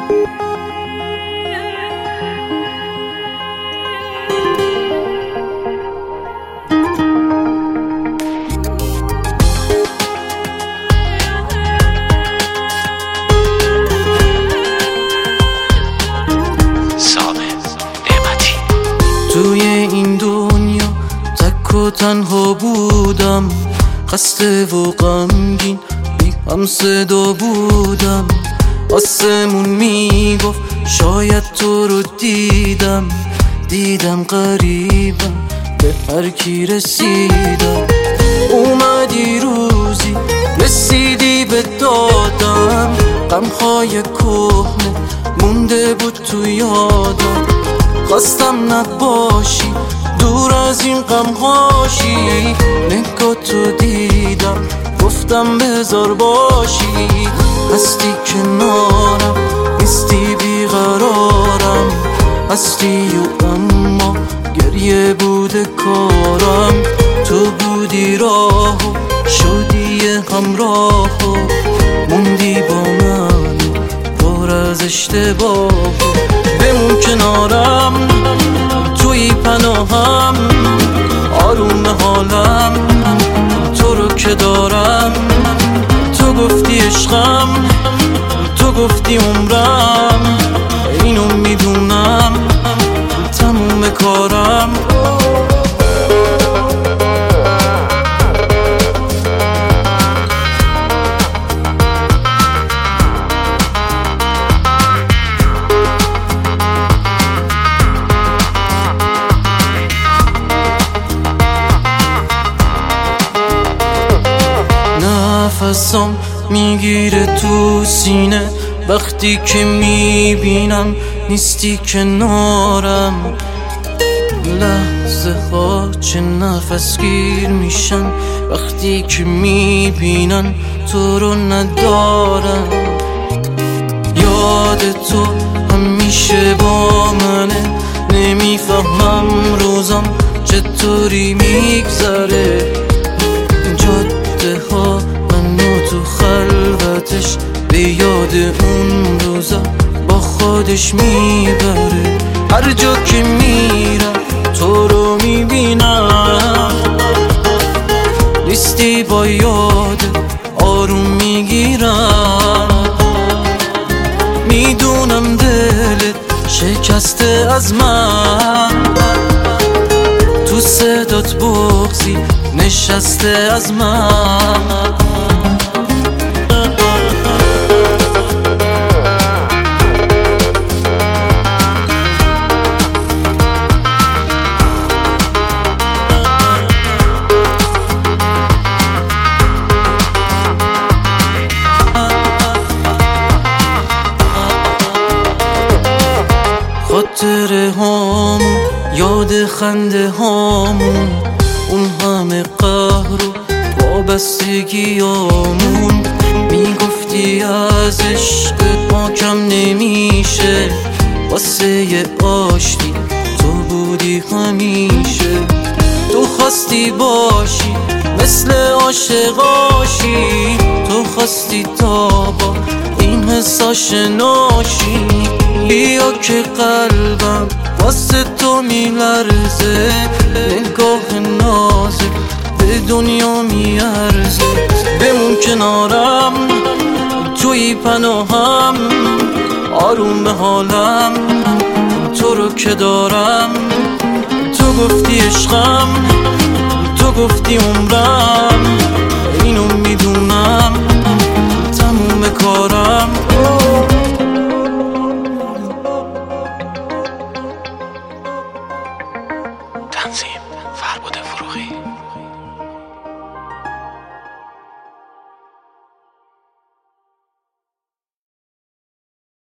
توی این دنیا تک و تنها بودم، خسته و غمگین بی هم صدا بودم. آسمون میگفت شاید تو رو دیدم غریبم به هر کی رسیدم. اومدی روزی رسیدی به دادم، غمهای کهنه مونده بود تو یادم. خواستم نباشی دور از این غمهاشی، نگاه تو دیدم گفتم بذار باشی. هستی کنارم نیستی بیقرارم، هستی و اما گریه بوده کارم. تو بودی راهو شدی همراهو، موندی با من پر از اشتباهو. بمون کنارم توی پناهم، آروم حالم تو رو که دارم. تو گفتی عشقم، تو گفتی عمرم، اینو میدونم تموم کارم. نفسم میگیره تو سینه وقتی که میبینم نیستی کنارم. لحظه ها چه نفس گیر میشن وقتی که میبینن تو رو ندارم. یاد تو همیشه با منه، نمیفهمم روزم چطوری میگذره. جاده ها منو تو خلوتش به یاد اون روزا با خودش میبره. هر جا که میرم تو رو میبینم، نیستی با یاد آروم میگیرم. میدونم دلت شکسته از من، تو صدات بغضی نشسته از من. خاطره هامون یاد خنده هامون، اون همه قهر و وابستگیامون. میگفتی از عشق ما کم نمیشه، واسه آشتی تو بودی همیشه. تو خواستی باشی مثل عاشقاشی، تو خواستی تا با این حسا شناشی. بیا که قلبم واسه تو میلرزه، نگاه نازک به دنیا میارزه. بمون کنارم توی پناهم، آروم حالم تو رو که دارم. تو گفتی عشقم، تو گفتی عمرم، اینو میدونم تموم کارم.